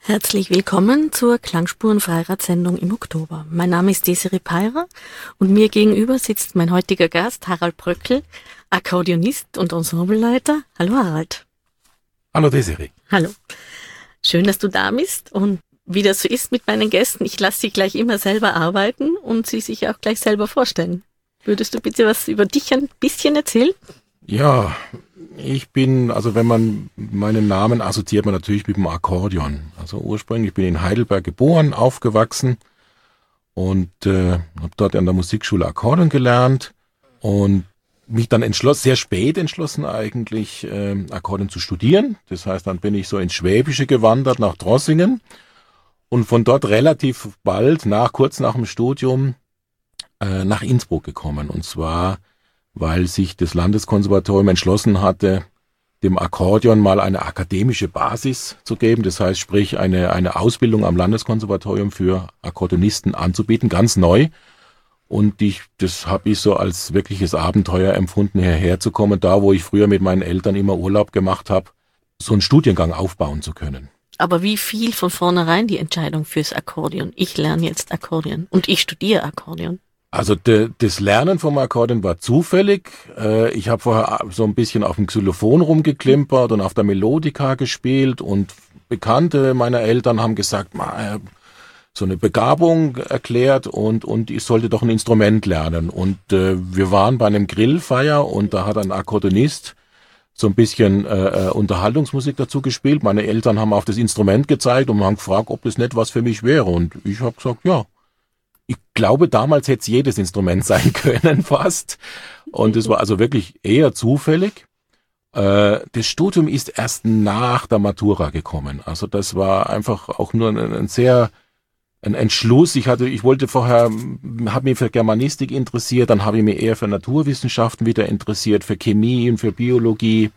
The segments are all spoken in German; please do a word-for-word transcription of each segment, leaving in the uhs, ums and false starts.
Herzlich willkommen zur Klangspuren-Freirad-Sendung im Oktober. Mein Name ist Desiree Peirer und mir gegenüber sitzt mein heutiger Gast Harald Bröckl, Akkordeonist und Ensembleleiter. Hallo Harald. Hallo Desiree. Hallo. Schön, dass du da bist und wie das so ist mit meinen Gästen, ich lasse sie gleich immer selber arbeiten und sie sich auch gleich selber vorstellen. Würdest du bitte was über dich ein bisschen erzählen? Ja, ich bin, also wenn man meinen Namen assoziiert man natürlich mit dem Akkordeon. Also ursprünglich bin ich in Heidelberg geboren, aufgewachsen und äh, habe dort an der Musikschule Akkordeon gelernt und mich dann entschlossen, sehr spät entschlossen eigentlich, äh, Akkordeon zu studieren. Das heißt, dann bin ich so ins Schwäbische gewandert, nach Drossingen und von dort relativ bald, nach kurz nach dem Studium, äh, nach Innsbruck gekommen. Und zwar weil sich das Landeskonservatorium entschlossen hatte, dem Akkordeon mal eine akademische Basis zu geben. Das heißt, sprich eine eine Ausbildung am Landeskonservatorium für Akkordeonisten anzubieten, ganz neu. Und ich, das habe ich so als wirkliches Abenteuer empfunden, hierher zu kommen, da wo ich früher mit meinen Eltern immer Urlaub gemacht habe, so einen Studiengang aufbauen zu können. Aber wie viel von vornherein die Entscheidung fürs Akkordeon? Ich lerne jetzt Akkordeon und ich studiere Akkordeon. Also de, das Lernen vom Akkordeon war zufällig. Äh, ich habe vorher so ein bisschen auf dem Xylophon rumgeklimpert und auf der Melodika gespielt und Bekannte meiner Eltern haben gesagt, ma, so eine Begabung erklärt und und ich sollte doch ein Instrument lernen. Und äh, wir waren bei einem Grillfeier und da hat ein Akkordeonist so ein bisschen äh, Unterhaltungsmusik dazu gespielt. Meine Eltern haben auf das Instrument gezeigt und haben gefragt, ob das nicht was für mich wäre. Und ich habe gesagt, ja. Ich glaube, damals hätte es jedes Instrument sein können, fast. Und es war also wirklich eher zufällig. Äh, das Studium ist erst nach der Matura gekommen. Also das war einfach auch nur ein, ein sehr, ein Entschluss. Ich hatte, ich wollte vorher, habe mich für Germanistik interessiert, dann habe ich mich eher für Naturwissenschaften wieder interessiert, für Chemie und für Biologie.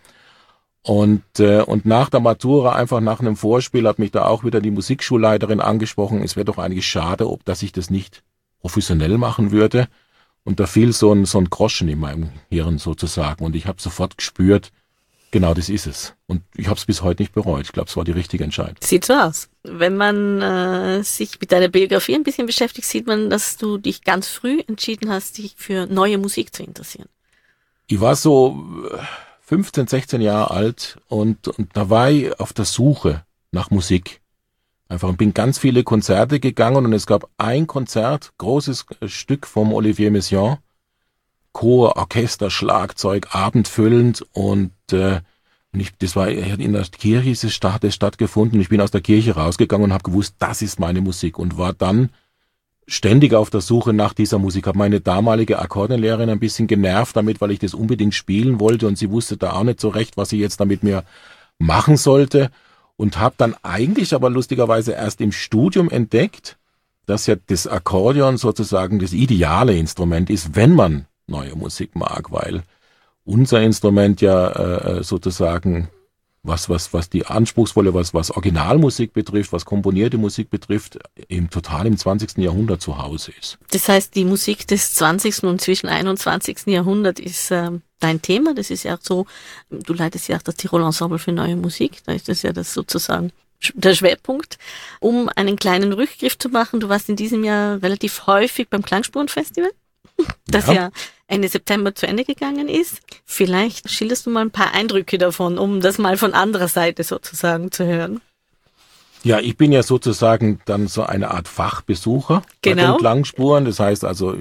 Und äh, und nach der Matura, einfach nach einem Vorspiel, hat mich da auch wieder die Musikschulleiterin angesprochen, es wäre doch eigentlich schade, ob dass ich das nicht professionell machen würde. Und da fiel so ein so ein Groschen in meinem Hirn sozusagen und ich habe sofort gespürt, genau das ist es. Und ich habe es bis heute nicht bereut. Ich glaube, es war die richtige Entscheidung. Sieht so aus. Wenn man äh, sich mit deiner Biografie ein bisschen beschäftigt, sieht man, dass du dich ganz früh entschieden hast, dich für neue Musik zu interessieren. Ich war so fünfzehn, sechzehn Jahre alt und, und da war ich auf der Suche nach Musik. Einfach und bin ganz viele Konzerte gegangen und es gab ein Konzert, großes Stück vom Olivier Messiaen, Chor, Orchester, Schlagzeug, abendfüllend und, äh, und ich, das war in der Kirche ist es statt, stattgefunden. Ich bin aus der Kirche rausgegangen und habe gewusst, das ist meine Musik und war dann ständig auf der Suche nach dieser Musik. Habe meine damalige Akkordeonlehrerin ein bisschen genervt damit, weil ich das unbedingt spielen wollte und sie wusste da auch nicht so recht, was sie jetzt damit mir machen sollte und habe dann eigentlich aber lustigerweise erst im Studium entdeckt, dass ja das Akkordeon sozusagen das ideale Instrument ist, wenn man neue Musik mag, weil unser Instrument ja äh, sozusagen was was was die anspruchsvolle, was was Originalmusik betrifft, was komponierte Musik betrifft, im total im zwanzigsten Jahrhundert zu Hause ist. Das heißt, die Musik des zwanzigsten und zwischen einundzwanzigsten Jahrhundert ist äh, dein Thema. Das ist ja auch so, du leitest ja auch das Tirol Ensemble für neue Musik, da ist das ja das sozusagen der Schwerpunkt. Um einen kleinen Rückgriff zu machen, du warst in diesem Jahr relativ häufig beim Klangspuren-Festival, das ja. ja Ende September zu Ende gegangen ist. Vielleicht schilderst du mal ein paar Eindrücke davon, um das mal von anderer Seite sozusagen zu hören. Ja, ich bin ja sozusagen dann so eine Art Fachbesucher genau. bei den Klangspuren. Das heißt also,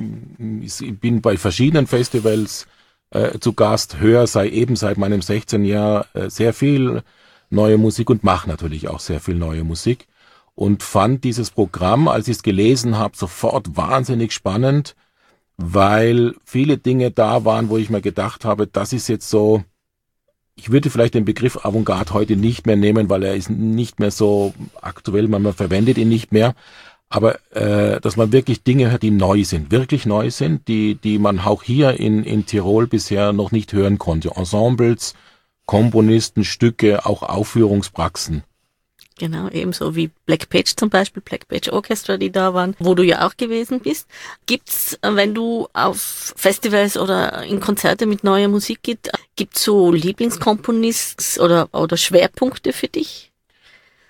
ich bin bei verschiedenen Festivals äh, zu Gast, höre sei eben seit meinem sechzehnten Jahr äh, sehr viel neue Musik und mache natürlich auch sehr viel neue Musik. Und fand dieses Programm, als ich es gelesen habe, sofort wahnsinnig spannend, weil viele Dinge da waren, wo ich mir gedacht habe, das ist jetzt so, ich würde vielleicht den Begriff Avantgarde heute nicht mehr nehmen, weil er ist nicht mehr so aktuell, man verwendet ihn nicht mehr, aber äh, dass man wirklich Dinge hört, die neu sind, wirklich neu sind, die die man auch hier in in Tirol bisher noch nicht hören konnte. Ensembles, Komponisten, Stücke, auch Aufführungspraxen. Genau, ebenso wie Black Page zum Beispiel, Black Page Orchestra, die da waren, wo du ja auch gewesen bist. Gibt's, wenn du auf Festivals oder in Konzerte mit neuer Musik geht, gibt's so Lieblingskomponisten oder oder Schwerpunkte für dich?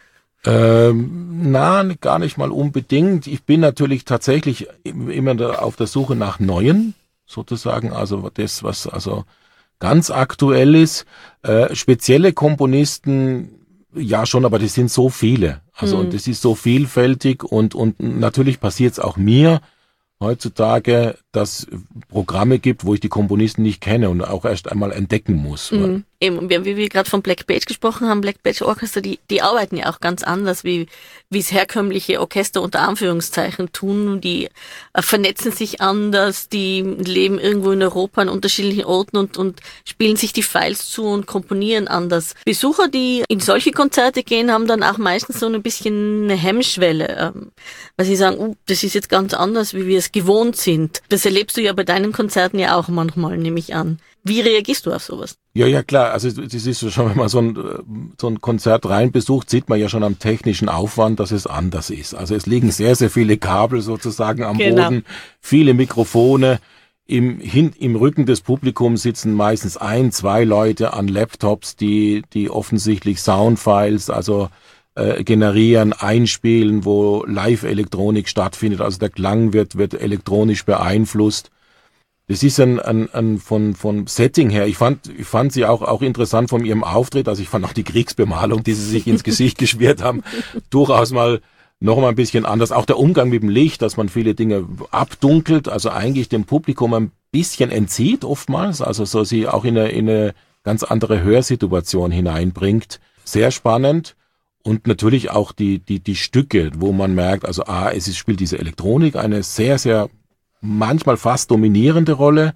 Ähm, na, gar nicht mal unbedingt. Ich bin natürlich tatsächlich immer auf der Suche nach Neuen, sozusagen, also das, was also ganz aktuell ist. Äh, spezielle Komponisten, ja schon, aber das sind so viele. Also, und das ist so vielfältig und, und natürlich passiert es auch mir heutzutage, dass Programme gibt, wo ich die Komponisten nicht kenne und auch erst einmal entdecken muss. Mhm. Eben, wie, wie wir gerade von Black Page gesprochen haben, Black Page Orchester, die, die arbeiten ja auch ganz anders, wie wie es herkömmliche Orchester unter Anführungszeichen tun. Die äh, vernetzen sich anders, die leben irgendwo in Europa an unterschiedlichen Orten und, und spielen sich die Files zu und komponieren anders. Besucher, die in solche Konzerte gehen, haben dann auch meistens so ein bisschen eine Hemmschwelle, ähm, weil sie sagen, uh, das ist jetzt ganz anders, wie wir es gewohnt sind. Das erlebst du ja bei deinen Konzerten ja auch manchmal, nehme ich an. Wie reagierst du auf sowas? Ja, ja, klar. Also das ist schon, wenn man so ein, so ein Konzert rein besucht, sieht man ja schon am technischen Aufwand, dass es anders ist. Also es liegen sehr, sehr viele Kabel sozusagen am genau. Boden, viele Mikrofone. Im, hin, im Rücken des Publikums sitzen meistens ein, zwei Leute an Laptops, die, die offensichtlich Soundfiles, also äh, generieren, einspielen, wo Live-Elektronik stattfindet. Also der Klang wird, wird elektronisch beeinflusst. Das ist ein, ein, ein von, von Setting her. Ich fand, ich fand sie auch, auch interessant von ihrem Auftritt. Also ich fand auch die Kriegsbemalung, die sie sich ins Gesicht geschmiert haben, durchaus mal noch mal ein bisschen anders. Auch der Umgang mit dem Licht, dass man viele Dinge abdunkelt, also eigentlich dem Publikum ein bisschen entzieht oftmals. Also so sie auch in eine, in eine ganz andere Hörsituation hineinbringt. Sehr spannend. Und natürlich auch die, die, die Stücke, wo man merkt, also ah, es ist, spielt diese Elektronik eine sehr, sehr manchmal fast dominierende Rolle.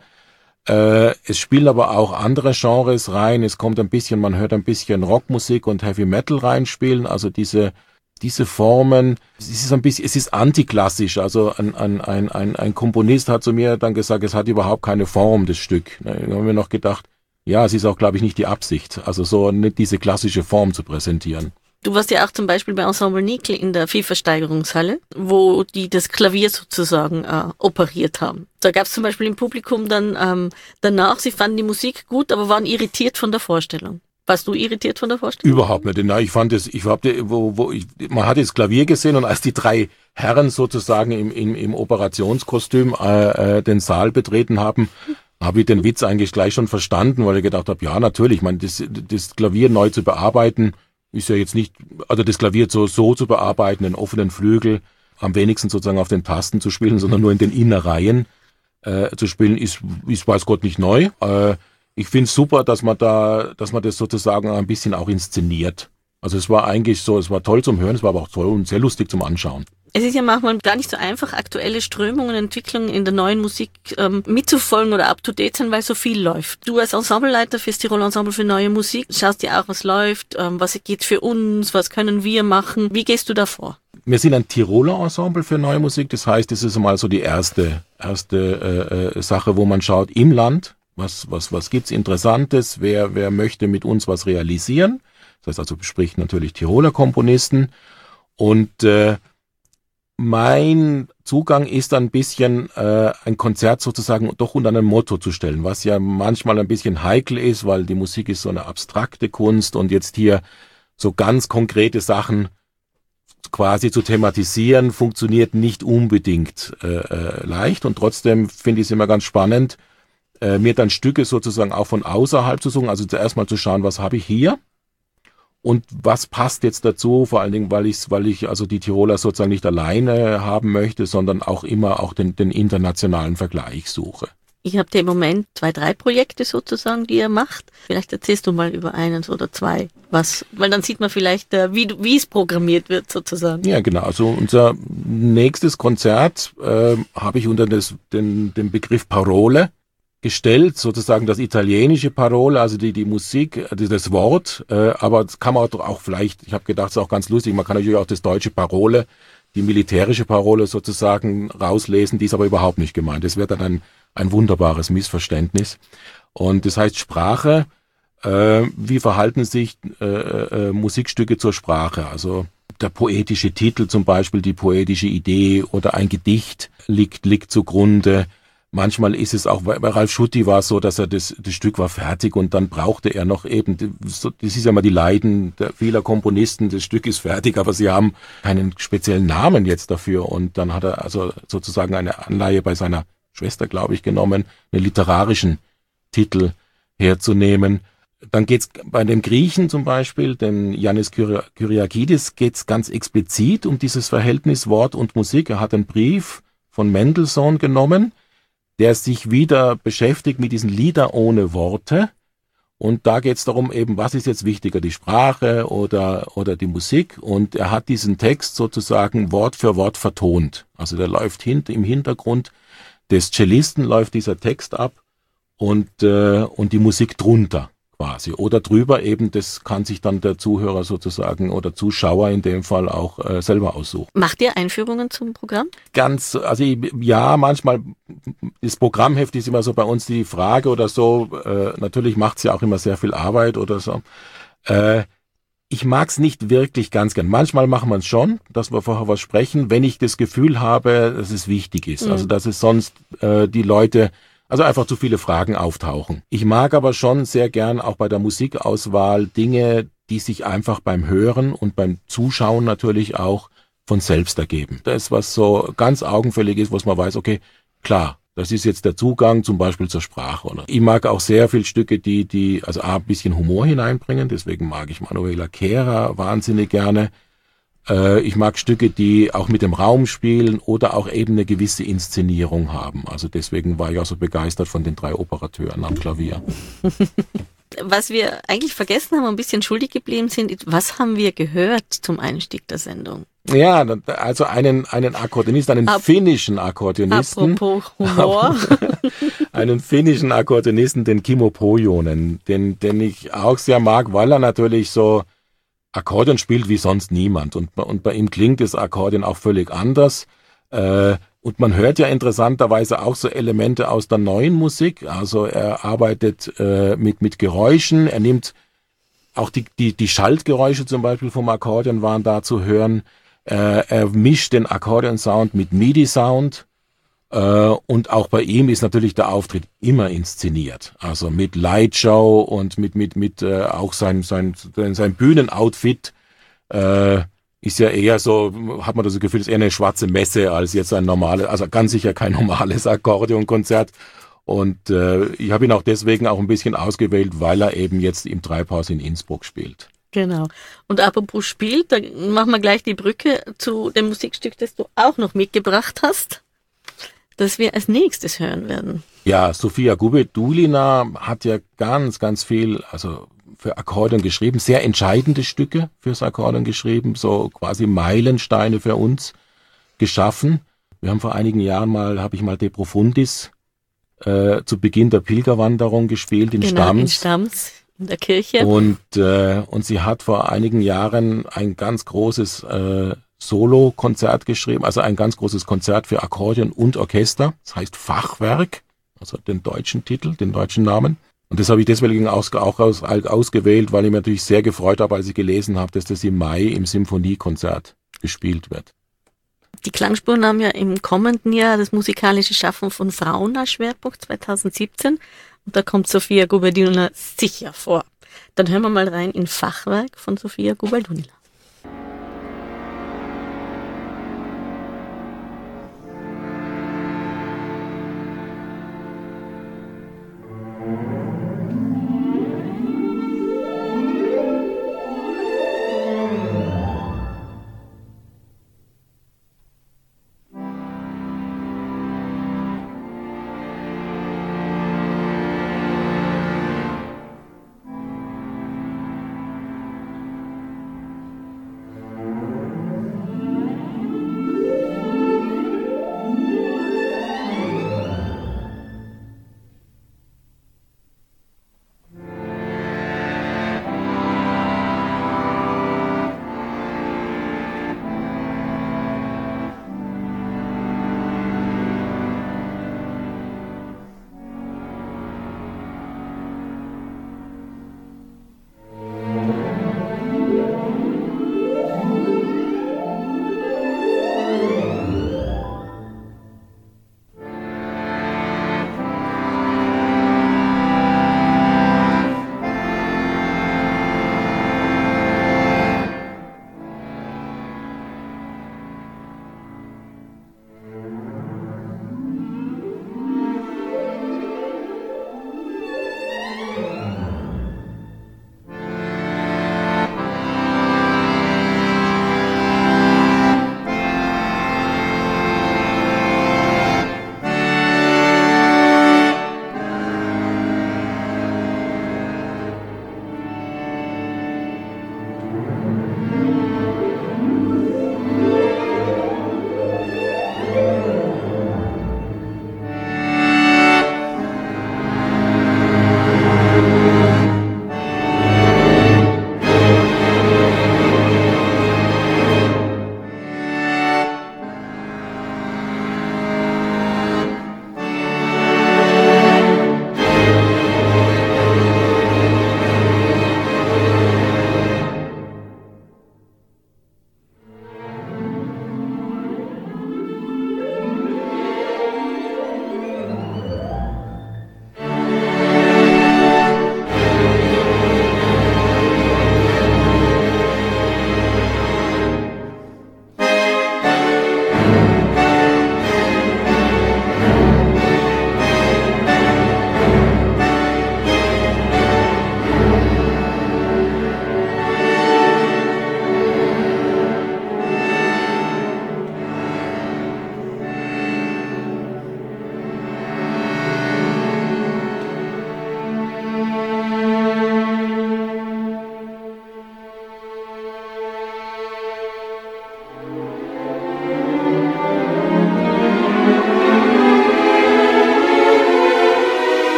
Äh, es spielen aber auch andere Genres rein. Es kommt ein bisschen, man hört ein bisschen Rockmusik und Heavy Metal reinspielen. Also diese diese Formen. Es ist ein bisschen, es ist antiklassisch. Also ein ein ein ein, ein Komponist hat zu mir dann gesagt, es hat überhaupt keine Form, das Stück. Da haben wir noch gedacht, ja, es ist auch, glaube ich, nicht die Absicht. Also so nicht diese klassische Form zu präsentieren. Du warst ja auch zum Beispiel bei Ensemble Nickel in der Viehversteigerungshalle, wo die das Klavier sozusagen äh, operiert haben. Da gab es zum Beispiel im Publikum dann ähm, danach, sie fanden die Musik gut, aber waren irritiert von der Vorstellung. Warst du irritiert von der Vorstellung? Überhaupt nicht. Nein, ich fand es, ich hab, wo, wo ich, man hat das Klavier gesehen und als die drei Herren sozusagen im, im, im Operationskostüm äh, äh, den Saal betreten haben, habe ich den Witz eigentlich gleich schon verstanden, weil ich gedacht habe, ja natürlich, man das, das Klavier neu zu bearbeiten, ist ja jetzt nicht, also das Klavier so, so zu bearbeiten, den offenen Flügel, am wenigsten sozusagen auf den Tasten zu spielen, sondern nur in den Innereien äh, zu spielen, ist, ist weiß Gott nicht neu. Äh, ich finde es super, dass man da, dass man das sozusagen ein bisschen auch inszeniert. Also es war eigentlich so, es war toll zum Hören, es war aber auch toll und sehr lustig zum Anschauen. Es ist ja manchmal gar nicht so einfach, aktuelle Strömungen, Entwicklungen in der neuen Musik ähm, mitzufolgen oder up-to-date sein, weil so viel läuft. Du als Ensembleleiter fürs Tirol Ensemble für neue Musik schaust dir auch, was läuft, ähm, was geht für uns, was können wir machen. Wie gehst du da vor? Wir sind ein Tiroler Ensemble für neue Musik, das heißt, das ist mal so die erste erste äh, Sache, wo man schaut im Land, was was was gibt's Interessantes, wer wer möchte mit uns was realisieren. Das heißt also, bespricht natürlich Tiroler Komponisten und äh, mein Zugang ist ein bisschen, äh, ein Konzert sozusagen doch unter einem Motto zu stellen, was ja manchmal ein bisschen heikel ist, weil die Musik ist so eine abstrakte Kunst und jetzt hier so ganz konkrete Sachen quasi zu thematisieren, funktioniert nicht unbedingt äh, äh, leicht und trotzdem finde ich es immer ganz spannend, äh, mir dann Stücke sozusagen auch von außerhalb zu suchen, also zuerst mal zu schauen, was habe ich hier? Und was passt jetzt dazu? Vor allen Dingen, weil ich, weil ich also die Tiroler sozusagen nicht alleine haben möchte, sondern auch immer auch den, den internationalen Vergleich suche. Ich habe im Moment zwei, drei Projekte sozusagen, die ihr macht. Vielleicht erzählst du mal über eines oder zwei, was, weil dann sieht man vielleicht, wie wie es programmiert wird sozusagen. Ja, genau. Also unser nächstes Konzert äh, habe ich unter das, den, den Begriff Parole gestellt, sozusagen das italienische Parole, also die die Musik, das Wort, äh, aber das kann man auch vielleicht, ich habe gedacht, es ist auch ganz lustig, man kann natürlich auch das deutsche Parole, die militärische Parole sozusagen rauslesen, die ist aber überhaupt nicht gemeint. Das wäre dann ein, ein wunderbares Missverständnis. Und das heißt Sprache, äh, wie verhalten sich äh, äh, Musikstücke zur Sprache? Also der poetische Titel zum Beispiel, die poetische Idee oder ein Gedicht liegt, liegt zugrunde. Manchmal ist es auch, bei Ralf Schutti war es so, dass er das, das Stück war fertig und dann brauchte er noch eben, das ist ja mal die Leiden der vieler Komponisten, das Stück ist fertig, aber sie haben keinen speziellen Namen jetzt dafür und dann hat er also sozusagen eine Anleihe bei seiner Schwester, glaube ich, genommen, einen literarischen Titel herzunehmen. Dann geht's bei dem Griechen zum Beispiel, dem Yannis Kyriakidis, geht's ganz explizit um dieses Verhältnis Wort und Musik. Er hat einen Brief von Mendelssohn genommen, der sich wieder beschäftigt mit diesen Lieder ohne Worte. Und da geht es darum eben, was ist jetzt wichtiger, die Sprache oder, oder die Musik. Und er hat diesen Text sozusagen Wort für Wort vertont. Also der läuft hint, im Hintergrund des Cellisten läuft dieser Text ab und, äh, und die Musik drunter quasi. Oder drüber eben, das kann sich dann der Zuhörer sozusagen oder Zuschauer in dem Fall auch äh, selber aussuchen. Macht ihr Einführungen zum Programm? Ganz, also ja, manchmal, das Programmheft ist immer so bei uns die Frage oder so, äh, natürlich macht es ja auch immer sehr viel Arbeit oder so. Äh, ich mag es nicht wirklich ganz gern. Manchmal machen wir es schon, dass wir vorher was sprechen, wenn ich das Gefühl habe, dass es wichtig ist. Mhm. Also dass es sonst äh, die Leute... Also einfach zu viele Fragen auftauchen. Ich mag aber schon sehr gern auch bei der Musikauswahl Dinge, die sich einfach beim Hören und beim Zuschauen natürlich auch von selbst ergeben. Das, was so ganz augenfällig ist, was man weiß, okay, klar, das ist jetzt der Zugang zum Beispiel zur Sprache. Oder? Ich mag auch sehr viel Stücke, die, die also A, ein bisschen Humor hineinbringen, deswegen mag ich Manuela Kärer wahnsinnig gerne. Ich mag Stücke, die auch mit dem Raum spielen oder auch eben eine gewisse Inszenierung haben. Also deswegen war ich auch so begeistert von den drei Operateuren am Klavier. Was wir eigentlich vergessen haben, ein bisschen schuldig geblieben sind, was haben wir gehört zum Einstieg der Sendung? Ja, also einen, einen Akkordeonisten, einen Ap- finnischen Akkordeonisten. Apropos Humor. einen finnischen Akkordeonisten, den Kimmo Pohjonen, den, den ich auch sehr mag, weil er natürlich so Akkordeon spielt wie sonst niemand und, und bei ihm klingt das Akkordeon auch völlig anders äh, und man hört ja interessanterweise auch so Elemente aus der neuen Musik, also er arbeitet äh, mit mit Geräuschen, er nimmt auch die die die Schaltgeräusche zum Beispiel vom Akkordeon waren da zu hören, äh, er mischt den Akkordeon-Sound mit MIDI-Sound. Uh, und auch bei ihm ist natürlich der Auftritt immer inszeniert, also mit Lightshow und mit mit mit äh, auch sein sein sein Bühnenoutfit äh, ist ja eher so, hat man das Gefühl, ist eher eine schwarze Messe als jetzt ein normales, also ganz sicher kein normales Akkordeonkonzert. Und äh, ich habe ihn auch deswegen auch ein bisschen ausgewählt, weil er eben jetzt im Treibhaus in Innsbruck spielt. Genau. Und apropos spielt, da machen wir gleich die Brücke zu dem Musikstück, das du auch noch mitgebracht hast, das wir als nächstes hören werden. Ja, Sofia Gubedulina hat ja ganz, ganz viel, also für Akkordeon geschrieben, sehr entscheidende Stücke fürs Akkordeon geschrieben, so quasi Meilensteine für uns geschaffen. Wir haben vor einigen Jahren mal, habe ich mal De Profundis äh, zu Beginn der Pilgerwanderung gespielt in genau, Stams. in Stams, in der Kirche. Und äh, und sie hat vor einigen Jahren ein ganz großes äh, Solo-Konzert geschrieben, also ein ganz großes Konzert für Akkordeon und Orchester. Das heißt Fachwerk, also den deutschen Titel, den deutschen Namen. Und das habe ich deswegen aus, auch aus, ausgewählt, weil ich mich natürlich sehr gefreut habe, als ich gelesen habe, dass das im Mai im Symphoniekonzert gespielt wird. Die Klangspuren haben ja im kommenden Jahr das musikalische Schaffen von Frauen als Schwerpunkt zwanzig siebzehn. Und da kommt Sofia Gubedulina sicher vor. Dann hören wir mal rein in Fachwerk von Sofia Gubedulina.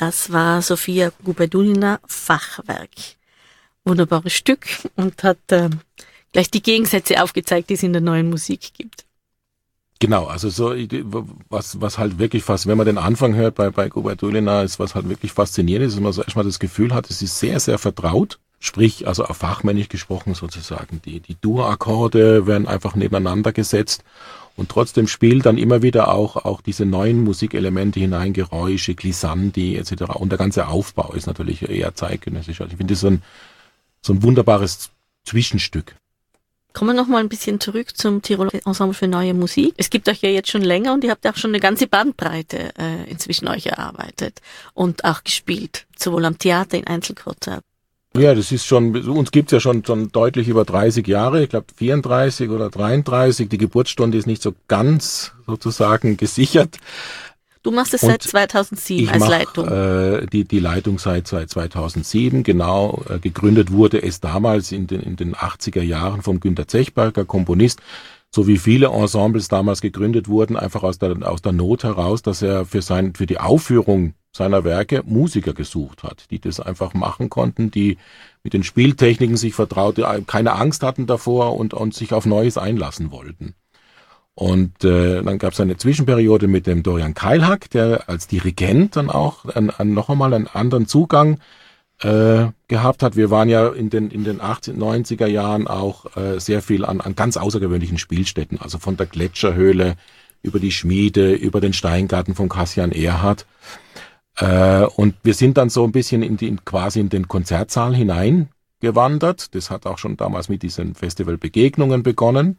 Das war Sofia Gubaidulina, Fachwerk. Wunderbares Stück und hat äh, gleich die Gegensätze aufgezeigt, die es in der neuen Musik gibt. Genau, also so was was halt wirklich fast, wenn man den Anfang hört bei bei Gubaidulina, ist was halt wirklich faszinierend ist, dass man so erstmal das Gefühl hat, es ist sehr sehr vertraut, sprich also auf fachmännisch gesprochen sozusagen, die die Dur-Akkorde werden einfach nebeneinander gesetzt und trotzdem spielt dann immer wieder auch auch diese neuen Musikelemente hinein, Geräusche, Glissandi et cetera. Und der ganze Aufbau ist natürlich eher zeitgenössisch. Also ich finde das so ein so ein wunderbares Zwischenstück. Kommen wir noch mal ein bisschen zurück zum Tiroler Ensemble für neue Musik. Es gibt euch ja jetzt schon länger und ihr habt auch schon eine ganze Bandbreite äh, inzwischen euch erarbeitet und auch gespielt, sowohl am Theater, in Einzelkonzerten. Ja, das ist schon, uns gibt's ja schon, schon deutlich über dreißig Jahre, ich glaube vierunddreißig oder dreiunddreißig. Die Geburtsstunde ist nicht so ganz sozusagen gesichert. Du machst es seit zweitausendsieben als mach, Leitung. Äh, die, die Leitung seit, seit zweitausendsieben, genau. Äh, gegründet wurde es damals in den, in den achtziger Jahren vom Günter Zechberger, Komponist, so wie viele Ensembles damals gegründet wurden, einfach aus der, aus der Not heraus, dass er für sein, für die Aufführung seiner Werke Musiker gesucht hat, die das einfach machen konnten, die mit den Spieltechniken sich vertraute, keine Angst hatten davor und, und sich auf Neues einlassen wollten. Und äh, dann gab es eine Zwischenperiode mit dem Dorian Keilhack, der als Dirigent dann auch an, an noch einmal einen anderen Zugang äh, gehabt hat. Wir waren ja in den in den achtziger, neunziger Jahren auch äh, sehr viel an, an ganz außergewöhnlichen Spielstätten, also von der Gletscherhöhle über die Schmiede, über den Steingarten von Kassian Ehrhardt. Äh, und wir sind dann so ein bisschen in die in, quasi in den Konzertsaal hineingewandert. Das hat auch schon damals mit diesen Festivalbegegnungen begonnen.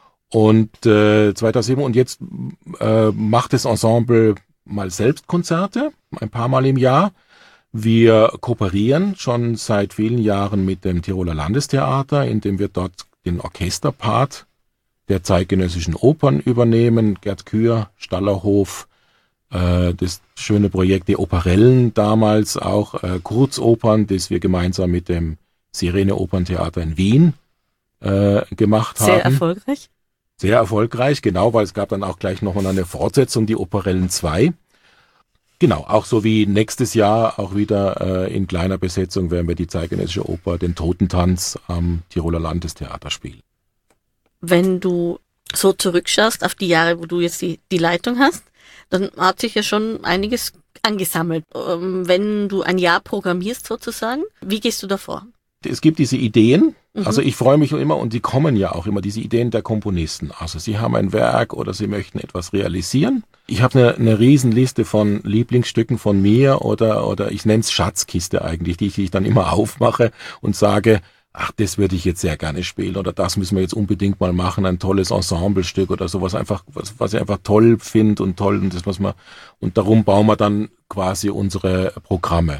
Und äh, zweitausendsieben und jetzt äh, macht das Ensemble mal selbst Konzerte, ein paar Mal im Jahr. Wir kooperieren schon seit vielen Jahren mit dem Tiroler Landestheater, indem wir dort den Orchesterpart der zeitgenössischen Opern übernehmen. Gerd Kür, Stallerhof, äh, das schöne Projekt, die Operellen damals auch, äh, Kurzopern, das wir gemeinsam mit dem Sirene Operntheater in Wien äh, gemacht haben. Sehr erfolgreich. Sehr erfolgreich, genau, weil es gab dann auch gleich nochmal eine Fortsetzung, die Operellen zwei. Genau, auch so wie nächstes Jahr auch wieder äh, in kleiner Besetzung werden wir die zeitgenössische Oper, den Totentanz am Tiroler Landestheater spielen. Wenn du so zurückschaust auf die Jahre, wo du jetzt die, die Leitung hast, dann hat sich ja schon einiges angesammelt. Ähm, wenn du ein Jahr programmierst sozusagen, wie gehst du da vor? Es gibt diese Ideen, also ich freue mich immer und die kommen ja auch immer, diese Ideen der Komponisten. Also sie haben ein Werk oder sie möchten etwas realisieren. Ich habe eine, eine Riesenliste von Lieblingsstücken von mir oder oder ich nenne es Schatzkiste eigentlich, die ich, die ich dann immer aufmache und sage, ach, das würde ich jetzt sehr gerne spielen oder das müssen wir jetzt unbedingt mal machen, ein tolles Ensemblestück oder sowas einfach, was, was ich einfach toll finde und toll und das was man und darum bauen wir dann quasi unsere Programme.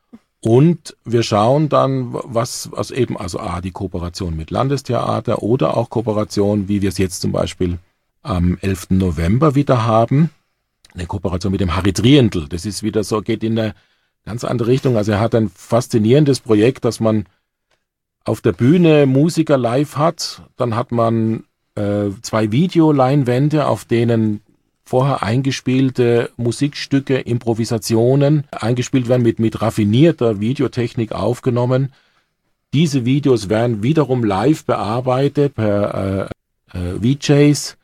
Und wir schauen dann, was, was eben, also A, die Kooperation mit Landestheater oder auch Kooperation, wie wir es jetzt zum Beispiel am elften November wieder haben, eine Kooperation mit dem Harry Triendl. Das ist wieder so, geht in eine ganz andere Richtung. Also er hat ein faszinierendes Projekt, dass man auf der Bühne Musiker live hat, dann hat man äh, zwei Videoleinwände, auf denen vorher eingespielte Musikstücke, Improvisationen eingespielt werden, mit, mit raffinierter Videotechnik aufgenommen. Diese Videos werden wiederum live bearbeitet per äh, äh, V Js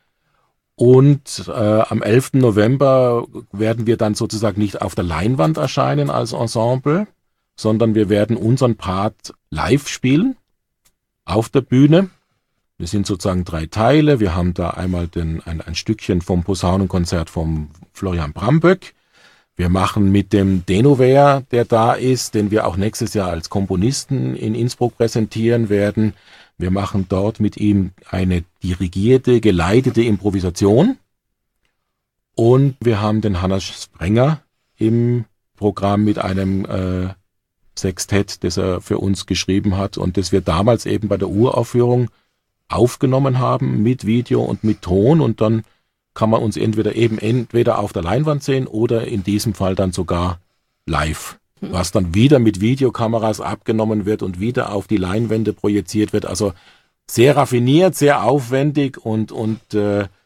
und äh, am elften November werden wir dann sozusagen nicht auf der Leinwand erscheinen als Ensemble, sondern wir werden unseren Part live spielen auf der Bühne. Das sind sozusagen drei Teile. Wir haben da einmal den, ein, ein Stückchen vom Posaunenkonzert vom Florian Bramböck. Wir machen mit dem Denover, der da ist, den wir auch nächstes Jahr als Komponisten in Innsbruck präsentieren werden. Wir machen dort mit ihm eine dirigierte, geleitete Improvisation. Und wir haben den Hannes Sprenger im Programm mit einem äh, Sextett, das er für uns geschrieben hat und das wir damals eben bei der Uraufführung aufgenommen haben mit Video und mit Ton und dann kann man uns entweder eben entweder auf der Leinwand sehen oder in diesem Fall dann sogar live, was dann wieder mit Videokameras abgenommen wird und wieder auf die Leinwände projiziert wird. Also sehr raffiniert, sehr aufwendig und und äh,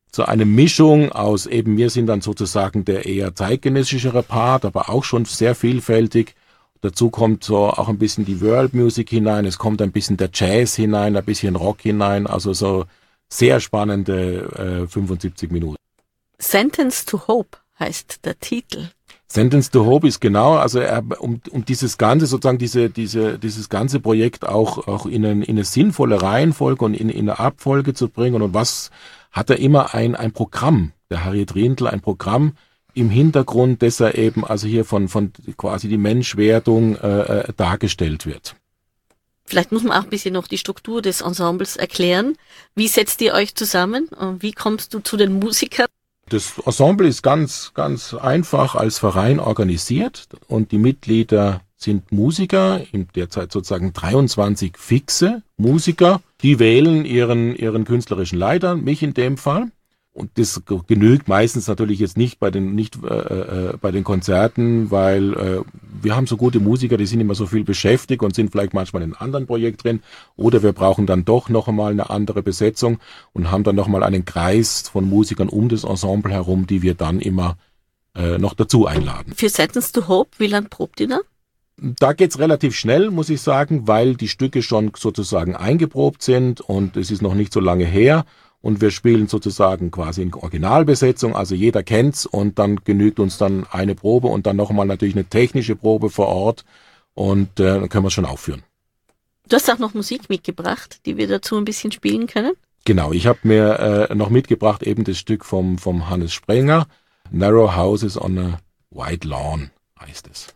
so eine Mischung aus eben, wir sind dann sozusagen der eher zeitgenössischere Part, aber auch schon sehr vielfältig. Dazu kommt so auch ein bisschen die World Music hinein, es kommt ein bisschen der Jazz hinein, ein bisschen Rock hinein, also so sehr spannende äh, fünfundsiebzig Minuten. Sentence to Hope heißt der Titel. Sentence to Hope ist genau, also er, um, um dieses ganze, sozusagen diese, diese, dieses ganze Projekt auch, auch in, eine, in eine sinnvolle Reihenfolge und in, in eine Abfolge zu bringen. Und was hat er immer ein, ein Programm, der Harriet Rientl, ein Programm im Hintergrund, dass er eben also hier von, von quasi die Menschwerdung äh, dargestellt wird. Vielleicht muss man auch ein bisschen noch die Struktur des Ensembles erklären. Wie setzt ihr euch zusammen und wie kommst du zu den Musikern? Das Ensemble ist ganz, ganz einfach als Verein organisiert und die Mitglieder sind Musiker, in der Zeit sozusagen dreiundzwanzig fixe Musiker, die wählen ihren, ihren künstlerischen Leiter, mich in dem Fall. Und das genügt meistens natürlich jetzt nicht bei den nicht äh, äh, bei den Konzerten, weil äh, wir haben so gute Musiker, die sind immer so viel beschäftigt und sind vielleicht manchmal in einem anderen Projekt drin. Oder wir brauchen dann doch noch einmal eine andere Besetzung und haben dann noch mal einen Kreis von Musikern um das Ensemble herum, die wir dann immer äh, noch dazu einladen. Für Sentence to Hope, wie lange probt ihr da? Da geht's relativ schnell, muss ich sagen, weil die Stücke schon sozusagen eingeprobt sind und es ist noch nicht so lange her. Und wir spielen sozusagen quasi in Originalbesetzung, also jeder kennt's und dann genügt uns dann eine Probe und dann nochmal natürlich eine technische Probe vor Ort und äh, dann können wir schon aufführen. Du hast auch noch Musik mitgebracht, die wir dazu ein bisschen spielen können? Genau, ich habe mir äh, noch mitgebracht eben das Stück vom, vom Hannes Sprenger, Narrow Houses on a White Lawn heißt es.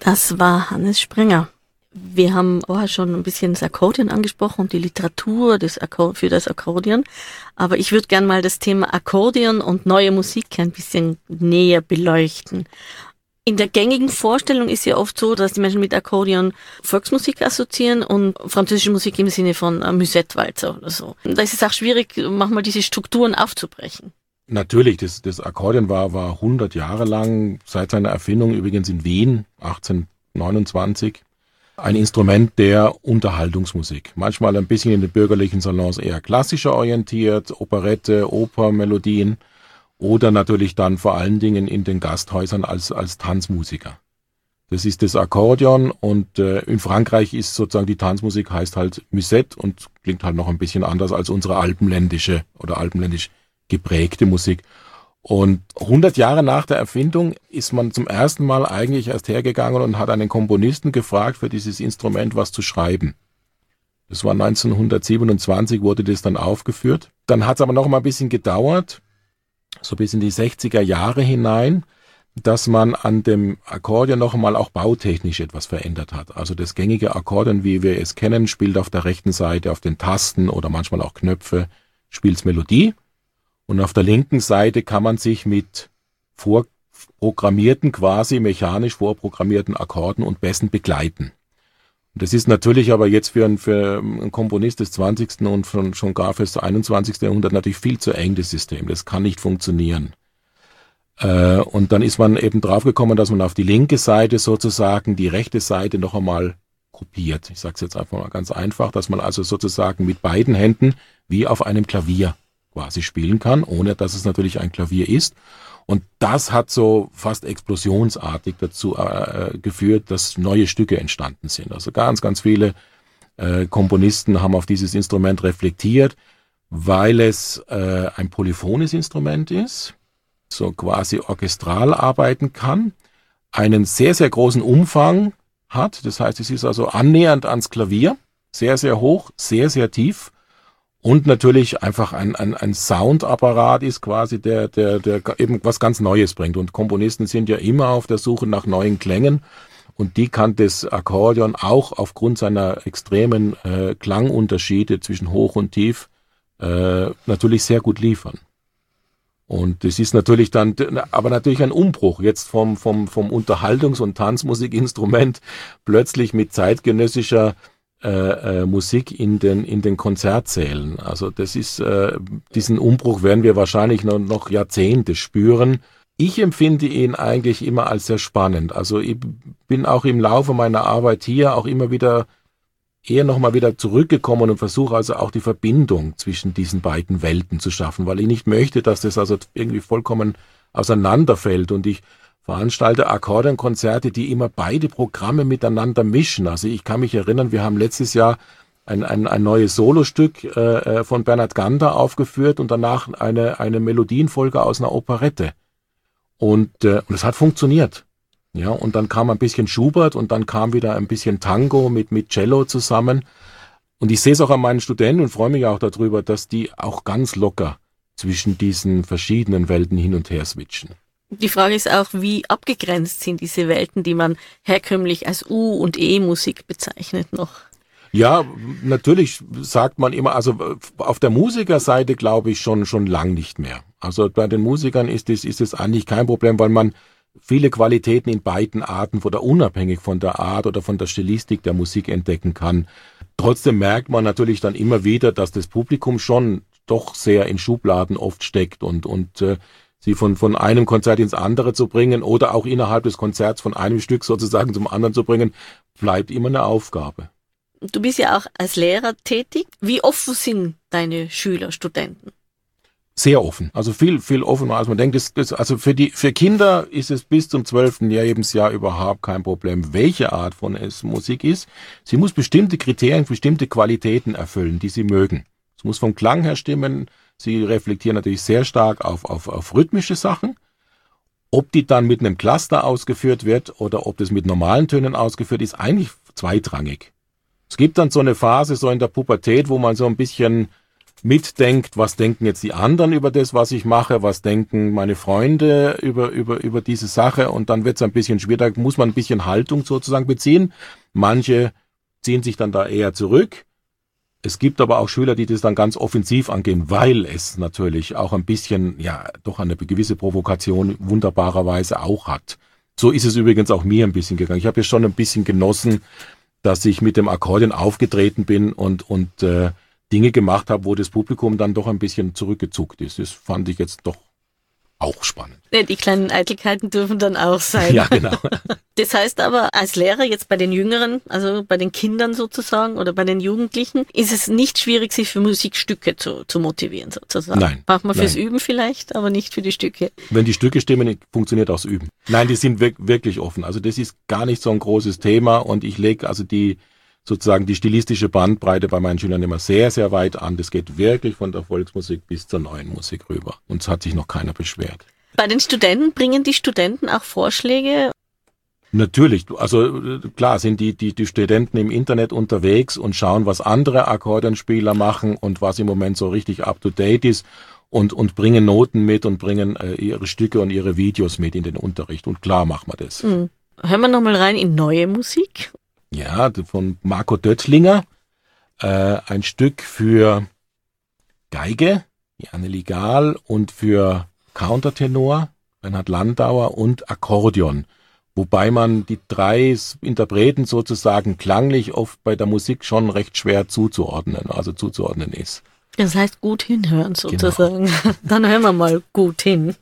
Das war Hannes Sprenger. Wir haben vorher schon ein bisschen das Akkordeon angesprochen und die Literatur des Akkord- für das Akkordeon. Aber ich würde gern mal das Thema Akkordeon und neue Musik ein bisschen näher beleuchten. In der gängigen Vorstellung ist ja oft so, dass die Menschen mit Akkordeon Volksmusik assoziieren und französische Musik im Sinne von Musette-Walzer oder so. Da ist es auch schwierig, manchmal diese Strukturen aufzubrechen. Natürlich, das, das Akkordeon war, war hundert Jahre lang, seit seiner Erfindung übrigens in Wien, achtzehnhundertneunundzwanzig, ein Instrument der Unterhaltungsmusik. Manchmal ein bisschen in den bürgerlichen Salons eher klassischer orientiert, Operette, Oper, Melodien oder natürlich dann vor allen Dingen in den Gasthäusern als, als Tanzmusiker. Das ist das Akkordeon und äh, in Frankreich ist sozusagen die Tanzmusik heißt halt Musette und klingt halt noch ein bisschen anders als unsere alpenländische oder alpenländisch geprägte Musik. Und hundert Jahre nach der Erfindung ist man zum ersten Mal eigentlich erst hergegangen und hat einen Komponisten gefragt, für dieses Instrument was zu schreiben. Das war neunzehnhundertsiebenundzwanzig, wurde das dann aufgeführt. Dann hat es aber noch mal ein bisschen gedauert, so bis in die sechziger Jahre hinein, dass man an dem Akkordeon noch mal auch bautechnisch etwas verändert hat. Also das gängige Akkordeon, wie wir es kennen, spielt auf der rechten Seite auf den Tasten oder manchmal auch Knöpfe, spielt Melodie. Und auf der linken Seite kann man sich mit vorprogrammierten, quasi mechanisch vorprogrammierten Akkorden und Bässen begleiten. Und das ist natürlich aber jetzt für einen, für einen Komponist des zwanzigsten und schon, schon gar fürs einundzwanzigsten Jahrhundert natürlich viel zu eng, das System. Das kann nicht funktionieren. Äh, und dann ist man eben draufgekommen, dass man auf die linke Seite sozusagen die rechte Seite noch einmal kopiert. Ich sage es jetzt einfach mal ganz einfach, dass man also sozusagen mit beiden Händen wie auf einem Klavier quasi spielen kann, ohne dass es natürlich ein Klavier ist. Und das hat so fast explosionsartig dazu äh, geführt, dass neue Stücke entstanden sind. Also ganz, ganz viele äh, Komponisten haben auf dieses Instrument reflektiert, weil es äh, ein polyphones Instrument ist, so quasi orchestral arbeiten kann, einen sehr, sehr großen Umfang hat. Das heißt, es ist also annähernd ans Klavier, sehr, sehr hoch, sehr, sehr tief. Und natürlich einfach ein, ein, ein Soundapparat ist quasi, der, der, der eben was ganz Neues bringt. Und Komponisten sind ja immer auf der Suche nach neuen Klängen. Und die kann das Akkordeon auch aufgrund seiner extremen äh, Klangunterschiede zwischen hoch und tief äh, natürlich sehr gut liefern. Und das ist natürlich dann, aber natürlich ein Umbruch jetzt vom, vom, vom Unterhaltungs- und Tanzmusikinstrument plötzlich mit zeitgenössischer Äh, äh, Musik in den in den Konzertsälen. Also das ist äh, diesen Umbruch werden wir wahrscheinlich noch, noch Jahrzehnte spüren. Ich empfinde ihn eigentlich immer als sehr spannend. Also ich bin auch im Laufe meiner Arbeit hier auch immer wieder eher noch mal wieder zurückgekommen und versuche also auch die Verbindung zwischen diesen beiden Welten zu schaffen, weil ich nicht möchte, dass das also irgendwie vollkommen auseinanderfällt und ich veranstalte Akkordeonkonzerte, die immer beide Programme miteinander mischen. Also ich kann mich erinnern, wir haben letztes Jahr ein, ein, ein neues Solostück äh, von Bernhard Gander aufgeführt und danach eine, eine Melodienfolge aus einer Operette. Und äh, und es hat funktioniert. Ja, und dann kam ein bisschen Schubert und dann kam wieder ein bisschen Tango mit, mit Cello zusammen. Und ich sehe es auch an meinen Studenten und freue mich auch darüber, dass die auch ganz locker zwischen diesen verschiedenen Welten hin und her switchen. Die Frage ist auch, wie abgegrenzt sind diese Welten, die man herkömmlich als U- und E-Musik bezeichnet noch? Ja, natürlich sagt man immer, also auf der Musikerseite glaube ich schon schon lang nicht mehr. Also bei den Musikern ist es ist es eigentlich kein Problem, weil man viele Qualitäten in beiden Arten oder unabhängig von der Art oder von der Stilistik der Musik entdecken kann. Trotzdem merkt man natürlich dann immer wieder, dass das Publikum schon doch sehr in Schubladen oft steckt und und äh, sie von von einem Konzert ins andere zu bringen oder auch innerhalb des Konzerts von einem Stück sozusagen zum anderen zu bringen, bleibt immer eine Aufgabe. Du bist ja auch als Lehrer tätig. Wie offen sind deine Schüler, Studenten? Sehr offen, also viel viel offener als man denkt. Das, das, also für die für Kinder ist es bis zum zwölften Lebensjahr überhaupt kein Problem, welche Art von es Musik ist. Sie muss bestimmte Kriterien, bestimmte Qualitäten erfüllen, die sie mögen. Es muss vom Klang her stimmen. Sie reflektieren natürlich sehr stark auf, auf, auf rhythmische Sachen. Ob die dann mit einem Cluster ausgeführt wird oder ob das mit normalen Tönen ausgeführt ist, eigentlich zweitrangig. Es gibt dann so eine Phase, so in der Pubertät, wo man so ein bisschen mitdenkt, was denken jetzt die anderen über das, was ich mache, was denken meine Freunde über über über diese Sache, und dann wird es ein bisschen schwieriger, muss man ein bisschen Haltung sozusagen beziehen. Manche ziehen sich dann da eher zurück. Es gibt aber auch Schüler, die das dann ganz offensiv angehen, weil es natürlich auch ein bisschen, ja, doch eine gewisse Provokation wunderbarerweise auch hat. So ist es übrigens auch mir ein bisschen gegangen. Ich habe ja schon ein bisschen genossen, dass ich mit dem Akkordeon aufgetreten bin und und äh, Dinge gemacht habe, wo das Publikum dann doch ein bisschen zurückgezuckt ist. Das fand ich jetzt doch auch spannend. Ja, die kleinen Eitelkeiten dürfen dann auch sein. Ja, genau. Das heißt aber, als Lehrer jetzt bei den Jüngeren, also bei den Kindern sozusagen oder bei den Jugendlichen, ist es nicht schwierig, sich für Musikstücke zu, zu motivieren sozusagen. Nein. Braucht man fürs nein. Üben vielleicht, aber nicht für die Stücke. Wenn die Stücke stimmen, funktioniert auch das Üben. Nein, die sind wir- wirklich offen. Also das ist gar nicht so ein großes Thema, und ich lege also die sozusagen die stilistische Bandbreite bei meinen Schülern immer sehr, sehr weit an. Das geht wirklich von der Volksmusik bis zur neuen Musik rüber. Und es hat sich noch keiner beschwert. Bei den Studenten, bringen die Studenten auch Vorschläge? Natürlich, also äh, klar sind die, die, die Studenten im Internet unterwegs und schauen, was andere Akkordeonspieler machen und was im Moment so richtig up-to-date ist, und, und bringen Noten mit und bringen äh, ihre Stücke und ihre Videos mit in den Unterricht. Und klar machen wir das. Hm. Hören wir nochmal rein in neue Musik. Ja, von Marco Döttlinger, äh, ein Stück für Geige, die Annelie Gahl, und für Countertenor, Reinhard Landauer, und Akkordeon. Wobei man die drei Interpreten sozusagen klanglich oft bei der Musik schon recht schwer zuzuordnen, also zuzuordnen ist. Das heißt gut hinhören sozusagen. Genau. Dann hören wir mal gut hin.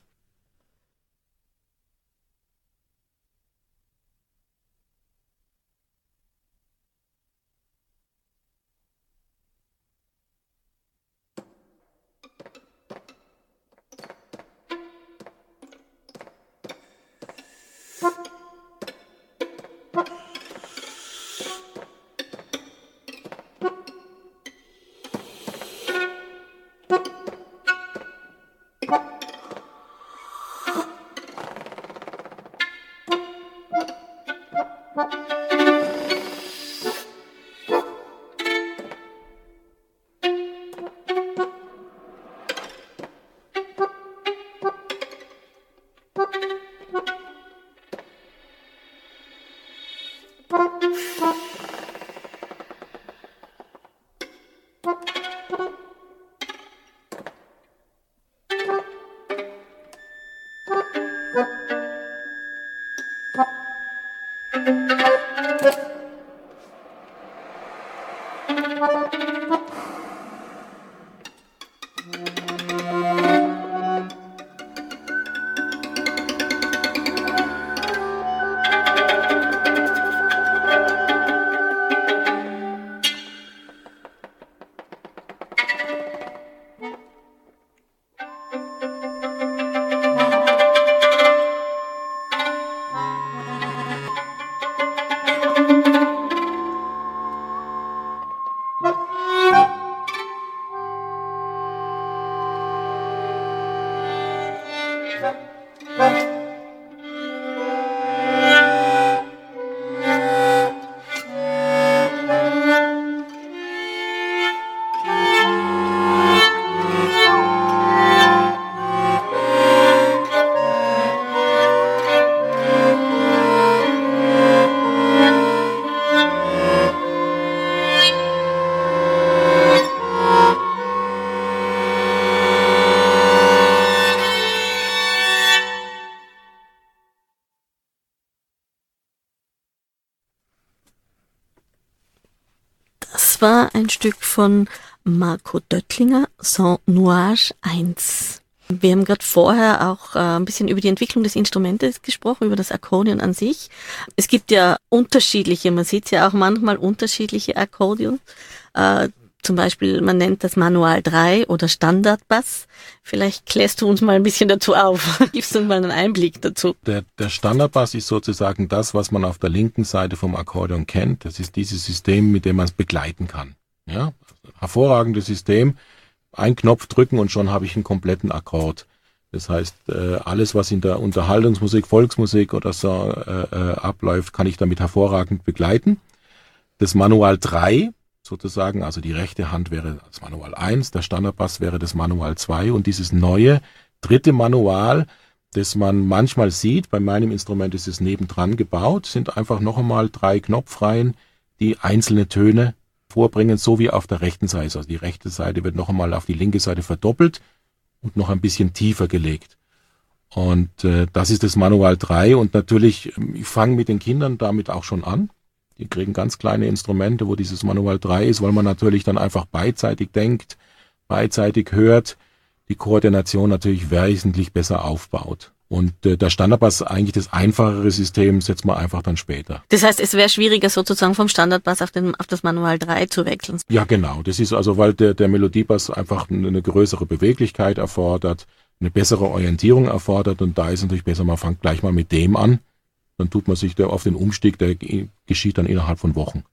Das war ein Stück von Marco Döttlinger, Saint Nuage eins. Wir haben gerade vorher auch äh, ein bisschen über die Entwicklung des Instrumentes gesprochen, über das Akkordeon an sich. Es gibt ja unterschiedliche, man sieht ja auch manchmal unterschiedliche Akkordeon. Äh, zum Beispiel, man nennt das Manual drei oder Standardbass. Vielleicht klärst du uns mal ein bisschen dazu auf. Gibst du uns mal einen Einblick dazu? Der, der Standardbass ist sozusagen das, was man auf der linken Seite vom Akkordeon kennt. Das ist dieses System, mit dem man es begleiten kann. Ja, hervorragendes System. Ein Knopf drücken und schon habe ich einen kompletten Akkord. Das heißt, äh, alles, was in der Unterhaltungsmusik, Volksmusik oder so äh, äh, abläuft, kann ich damit hervorragend begleiten. Das Manual drei, sozusagen. Also die rechte Hand wäre das Manual eins, der Standardbass wäre das Manual zwei und dieses neue dritte Manual, das man manchmal sieht, bei meinem Instrument ist es nebendran gebaut, sind einfach noch einmal drei Knopfreihen, die einzelne Töne vorbringen, so wie auf der rechten Seite. Also die rechte Seite wird noch einmal auf die linke Seite verdoppelt und noch ein bisschen tiefer gelegt. Und äh, das ist das Manual drei und natürlich, ich fange mit den Kindern damit auch schon an. Die kriegen ganz kleine Instrumente, wo dieses Manual drei ist, weil man natürlich dann einfach beidseitig denkt, beidseitig hört, die Koordination natürlich wesentlich besser aufbaut. Und äh, der Standardbass, eigentlich das einfachere System, setzt man einfach dann später. Das heißt, es wäre schwieriger sozusagen vom Standardbass auf, den, auf das Manual drei zu wechseln? Ja, genau. Das ist also, weil der, der Melodiebass einfach eine größere Beweglichkeit erfordert, eine bessere Orientierung erfordert und da ist natürlich besser, man fängt gleich mal mit dem an. Dann tut man sich da auf den Umstieg, der geschieht dann innerhalb von Wochen.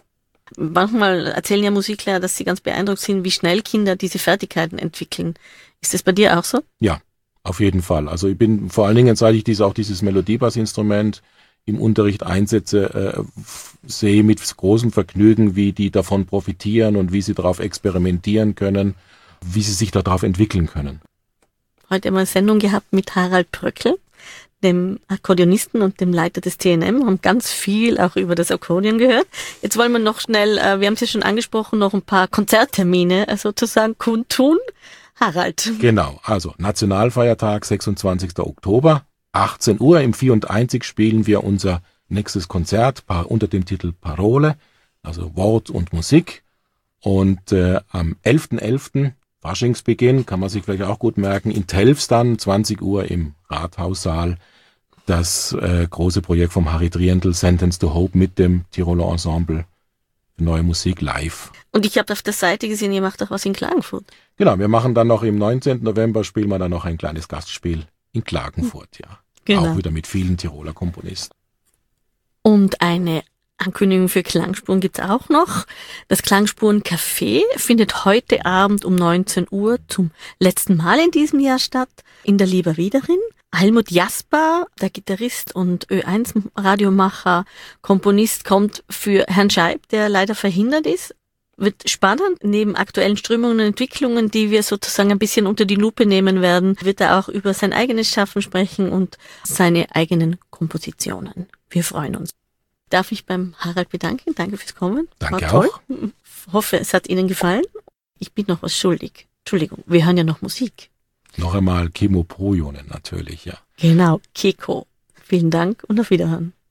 Manchmal erzählen ja Musiklehrer, dass sie ganz beeindruckt sind, wie schnell Kinder diese Fertigkeiten entwickeln. Ist das bei dir auch so? Ja, auf jeden Fall. Also ich bin vor allen Dingen, seit ich diese, auch dieses Melodiebassinstrument im Unterricht einsetze, äh, sehe mit großem Vergnügen, wie die davon profitieren und wie sie darauf experimentieren können, wie sie sich darauf entwickeln können. Heute haben wir eine Sendung gehabt mit Harald Pröckl, dem Akkordeonisten und dem Leiter des T N M, wir haben ganz viel auch über das Akkordeon gehört. Jetzt wollen wir noch schnell, äh, wir haben es ja schon angesprochen, noch ein paar Konzerttermine äh, sozusagen kundtun. Harald. Genau, also Nationalfeiertag, sechsundzwanzigster Oktober, achtzehn Uhr, im vier und einzig spielen wir unser nächstes Konzert unter dem Titel Parole, also Wort und Musik. Und äh, am elften elften Faschingsbeginn, kann man sich vielleicht auch gut merken, in Telfs dann, zwanzig Uhr im Rathaussaal, das äh, große Projekt vom Harry Triendl, Sentence to Hope mit dem Tiroler Ensemble für neue Musik live. Und ich habe auf der Seite gesehen, ihr macht auch was in Klagenfurt. Genau, wir machen dann noch im neunzehnten November, spielen wir dann noch ein kleines Gastspiel in Klagenfurt, ja. Genau. Auch wieder mit vielen Tiroler Komponisten. Und eine Ankündigung für Klangspuren gibt's auch noch. Das Klangspuren-Café findet heute Abend um neunzehn Uhr zum letzten Mal in diesem Jahr statt, in der Lieberwiederin. Helmut Jasper, der Gitarrist und Ö eins Radiomacher, Komponist, kommt für Herrn Scheib, der leider verhindert ist. Wird spannend. Neben aktuellen Strömungen und Entwicklungen, die wir sozusagen ein bisschen unter die Lupe nehmen werden, wird er auch über sein eigenes Schaffen sprechen und seine eigenen Kompositionen. Wir freuen uns. Darf ich beim Harald bedanken. Danke fürs Kommen. Danke War toll. auch. Ich hoffe, es hat Ihnen gefallen. Ich bin noch was schuldig. Entschuldigung, wir hören ja noch Musik. Noch einmal Kemo Projonen natürlich, ja. Genau, Keko. Vielen Dank und auf Wiederhören.